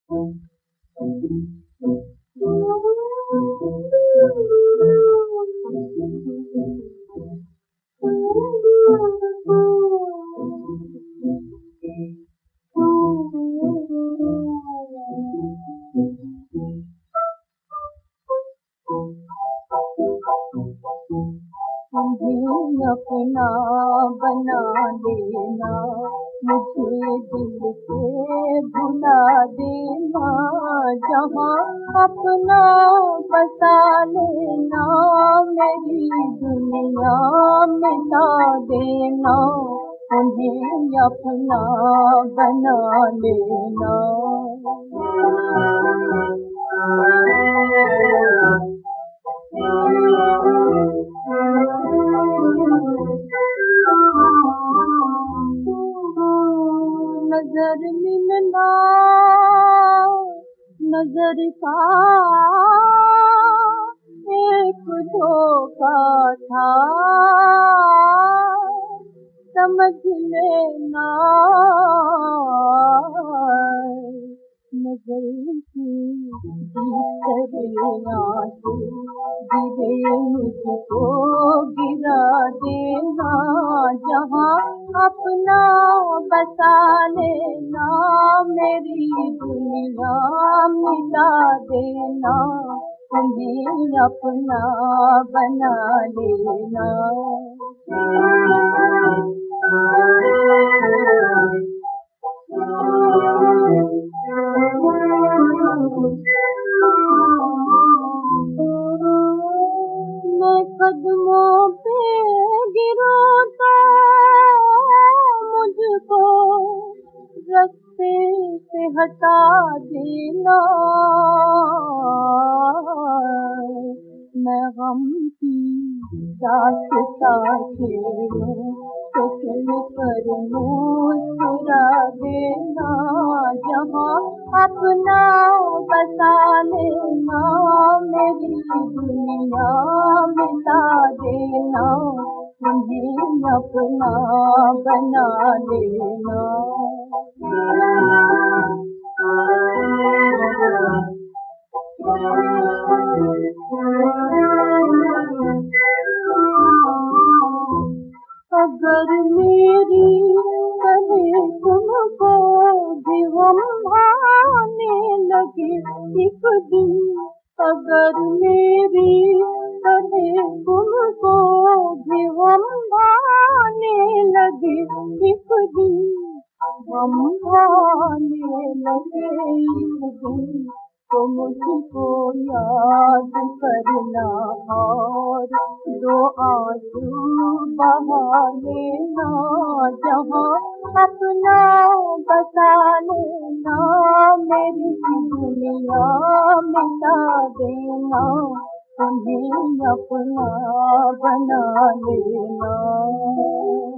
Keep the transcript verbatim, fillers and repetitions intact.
तुम्हें अपना बना देना, मुझे दिल से भुला देना, जहाँ अपना बसा लेना, मेरी दुनिया मिटा देना, उन्हें अपना बना लेना। नजर मिलना नजर का एक धोखा था, समझ लेना। नजर की आंसू गिरे मुझको गिरा देना, जहाँ अपना बसा लेना, मेरी दुनिया मिटा देना, तुम्हें अपना बना लेना। मैं कदमों पे गिरूं तो मुझको रास्ते से हटा देना, मैं गम की दास्तां छेड़ूं तो चल कर मुस्कुरा देना, जहाँ अपना बसा लेना, मेरी दुनिया मिटा देना, तुम्हें अपना बना लेना। अगर मेरी कहे तुमको भी हम भाने लगे एक दिन, अगर मेरी कहे तुमको भी हम भाने लगे एक दिन, हम भाने लगे एक दिन, तो मुझको याद करना और दो आंसू बहा लेना, जहाँ अपना बसा लेना, मेरी दुनिया मिटा देना, तुम्हें अपना बना लेना।